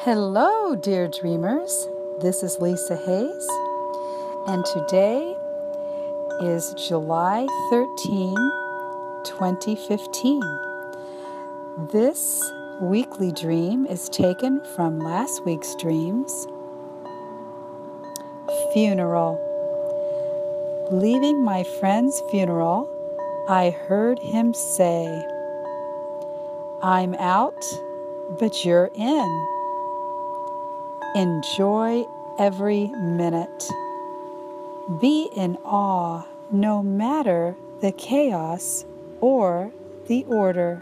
Hello, dear dreamers. This is Lisa Hayes, and today is July 13, 2015. This weekly dream is taken from last week's dreams. Funeral. Leaving my friend's funeral, I heard him say, "I'm out, but you're in. Enjoy every minute. Be in awe no matter the chaos or the order."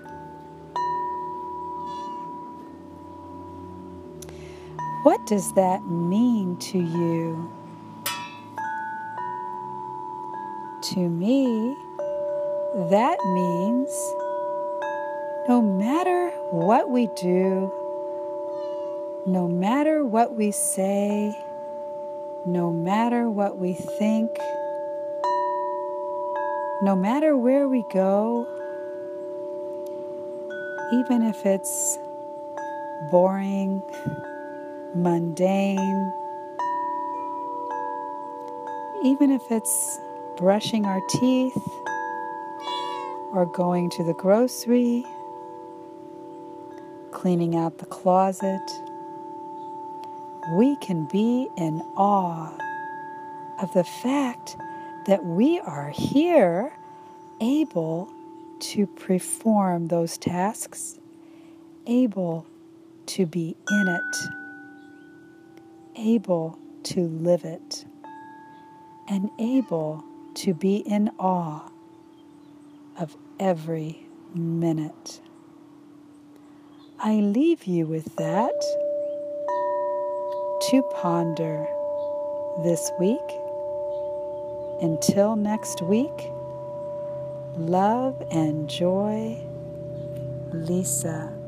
What does that mean to you? To me, that means no matter what we do, no matter what we say, no matter what we think, no matter where we go, even if it's boring, mundane, even if it's brushing our teeth or going to the grocery, cleaning out the closet, we can be in awe of the fact that we are here able to perform those tasks, able to be in it, able to live it, and able to be in awe of every minute. I leave you with that to ponder this week. Until next week, love and joy, Lisa.